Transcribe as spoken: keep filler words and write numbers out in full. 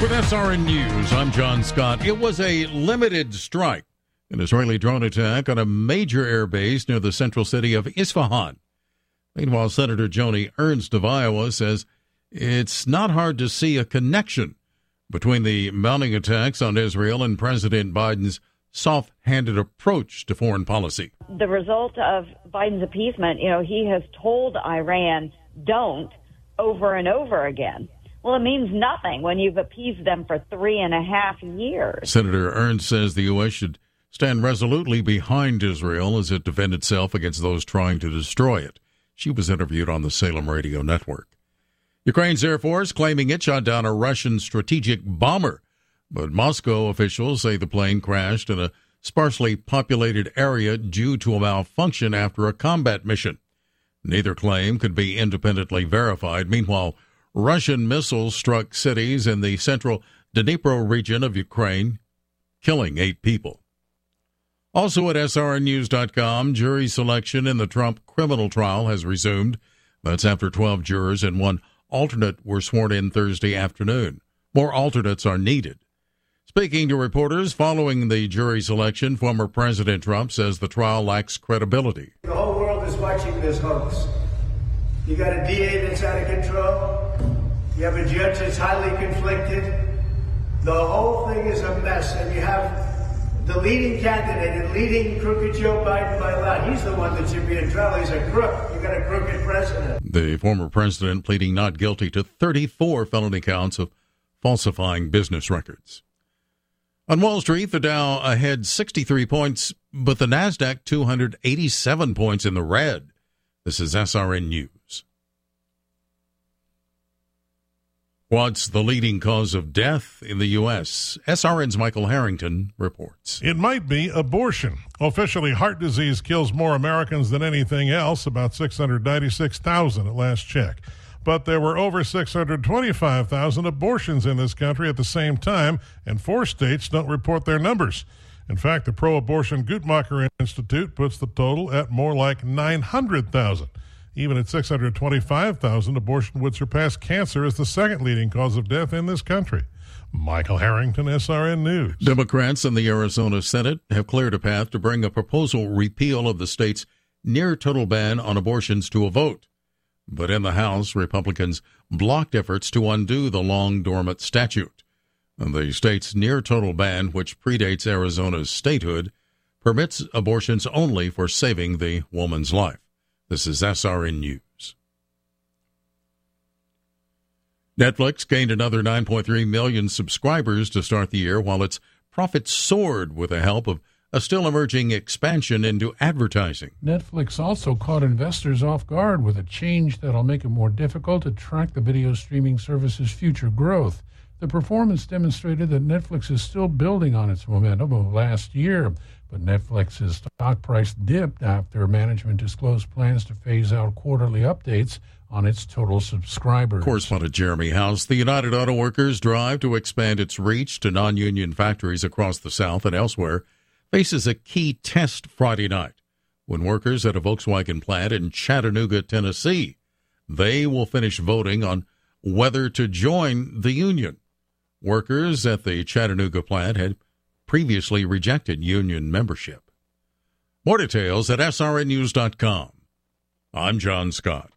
With S R N News, I'm John Scott. It was a limited strike, an Israeli drone attack on a major air base near the central city of Isfahan. Meanwhile, Senator Joni Ernst of Iowa says it's not hard to see a connection between the mounting attacks on Israel and President Biden's soft-handed approach to foreign policy. The result of Biden's appeasement, you know, he has told Iran, don't, over and over again. Well, it means nothing when you've appeased them for three and a half years. Senator Ernst says the U S should stand resolutely behind Israel as it defends itself against those trying to destroy it. She was interviewed on the Salem Radio Network. Ukraine's Air Force claiming it shot down a Russian strategic bomber, but Moscow officials say the plane crashed in a sparsely populated area due to a malfunction after a combat mission. Neither claim could be independently verified. Meanwhile, Russian missiles struck cities in the central Dnipro region of Ukraine, killing eight people. Also at S R N news dot com, jury selection in the Trump criminal trial has resumed. That's after twelve jurors and one alternate were sworn in Thursday afternoon. More alternates are needed. Speaking to reporters following the jury selection, former President Trump says the trial lacks credibility. The whole world is watching this hoax. You got a D A that's out of control. You have a judge that's highly conflicted. The whole thing is a mess, and you have the leading candidate and leading crooked Joe Biden by a lot. He's the one that should be in trial. He's a crook. You got a crooked president. The former president pleading not guilty to thirty-four felony counts of falsifying business records. On Wall Street, the Dow ahead sixty-three points, but the Nasdaq two hundred eighty-seven points in the red. This is S R N News. What's the leading cause of death in the U S? S R N's Michael Harrington reports. It might be abortion. Officially, heart disease kills more Americans than anything else, about six hundred ninety-six thousand at last check. But there were over six hundred twenty-five thousand abortions in this country at the same time, and four states don't report their numbers. In fact, the pro-abortion Guttmacher Institute puts the total at more like nine hundred thousand. Even at six hundred twenty-five thousand, abortion would surpass cancer as the second leading cause of death in this country. Michael Harrington, S R N News. Democrats in the Arizona Senate have cleared a path to bring a proposal repeal of the state's near-total ban on abortions to a vote. But in the House, Republicans blocked efforts to undo the long-dormant statute. And the state's near-total ban, which predates Arizona's statehood, permits abortions only for saving the woman's life. This is S R N News. Netflix gained another nine point three million subscribers to start the year, while its profits soared with the help of a still emerging expansion into advertising. Netflix also caught investors off guard with a change that'll make it more difficult to track the video streaming service's future growth. The performance demonstrated that Netflix is still building on its momentum of last year, but Netflix's stock price dipped after management disclosed plans to phase out quarterly updates on its total subscribers. Correspondent Jeremy House. The United Auto Workers drive to expand its reach to non-union factories across the South and elsewhere faces a key test Friday night when workers at a Volkswagen plant in Chattanooga, Tennessee, they will finish voting on whether to join the union. Workers at the Chattanooga plant had previously rejected union membership. More details at S R N news dot com. I'm John Scott.